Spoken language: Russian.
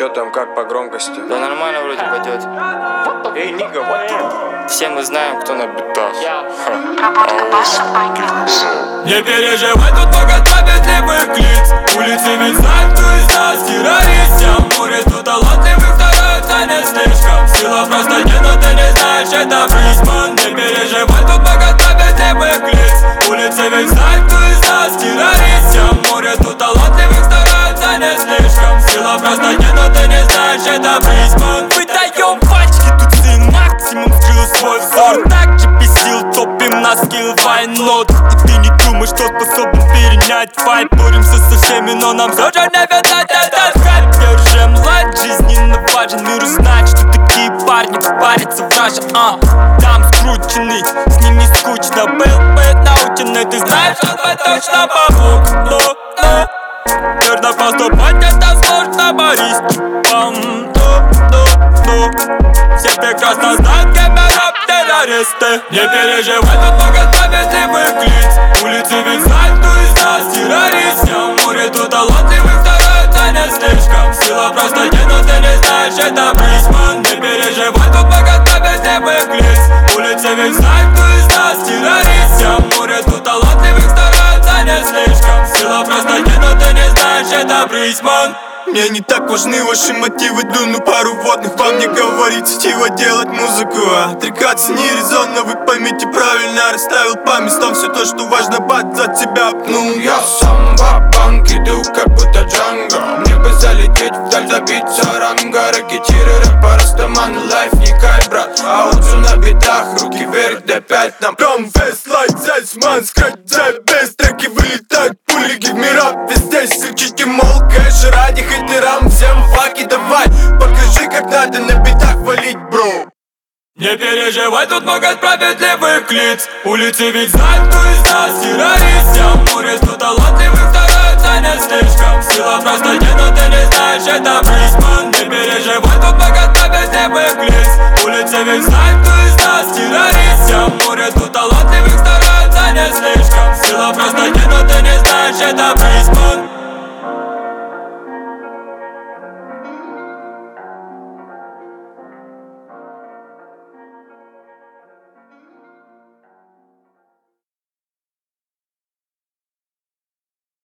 Чё там, как по громкости? Да нормально вроде пойдет. Эй, нига, what? Все мы знаем, кто на битах. Не переживай, тут много справедливых лиц. Улицы ведь знают, кто из нас террорист. Я в море, тут талантливых стараются не слишком. Сила просто нет, но ты не знаешь, это Брисман. Не переживай, тут много справедливых лиц. Улицы ведь знают, кто из нас террорист. Я в море, тут талантливых стараются не слишком. Сила просто нет, но ты не знаешь, это Брисман. Выдаем пачки, тут сын максимум скрыл свой взор. Так же бесил, топим на скилл вайнот. И ты не думаешь, что способен перенять файт. Боремся со всеми, но нам все же не видать этот хайп. Я уже млад, жизненно важен, мир узнать, что такие парни парятся в раже. Там скрученный, с ними скучно. Был бы наученный, ты знаешь, он бы точно помог. Но верно поступать это сложно, Борис. Все прекрасно знают, кем я террористы. Не переживай, тут много справедливых лиц. Улицы ведь знают, кто из нас террорист. Я в море, тут талантливых стараются не слишком. Сила просто нет, но ты не знаешь, это Брисман. Не переживай, тут много справедливых лиц. Улицы ведь знают, кто из нас террорист. Я в море, тут талантливых стараются не слишком. Сила просто нет, но ты не знаешь, это Брисман. Мне не так важны ваши мотивы, дуну пару водных. Вам не говорит сетево делать музыку, отрекаться не резонно. Вы поймите правильно, расставил по местам все то, что важно, бат за тебя пнул. Я сам ва-банк иду, как будто Джанго. Мне бы залететь вдаль, добиться ранга. Ракетиры, рэпа, растаманы, лайф, не кай, брат. Аудзу на битах, руки вверх, до 5 нам. Come fast like Зайцман, скрать за без. Треки вылетают, пули геймера везде. Кричите, мол, кэш ради хейтерам. Всем факи давай, покажи, как надо на битах валить, бро. Не переживай, тут много справедливых лиц. Улицы ведь знают, кто из нас террорист. Я в море, тут талантливых стараются не слишком. Сила просто нет, но ты не знаешь, это Брисман. Не переживай, тут много справедливых лиц. Улицы ведь знают, кто из нас террорист. Я в море, тут талантливых стараются не слишком. Сила просто нет, но ты не знаешь, это Брисман.